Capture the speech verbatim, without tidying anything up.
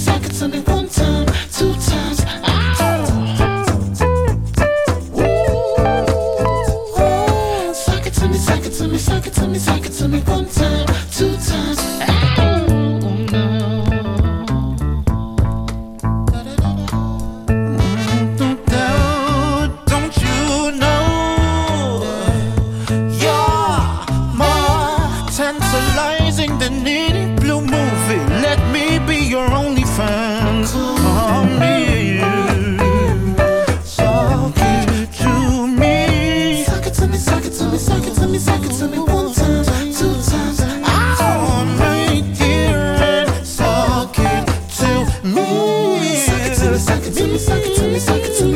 suck it to me one time, two times. Ow. Ooh. Suck it to me, suck it to me, suck it to me, suck it to me one time, two times. Ow. Tantalizing the nitty blue movie. Let me be your only fan. Call me, suck it to me. Suck it to me, suck it to me, suck it to me, suck it to me one time, two times. Come right here and suck it to me. Suck it to me, suck it to me, suck it to me, suck it to me.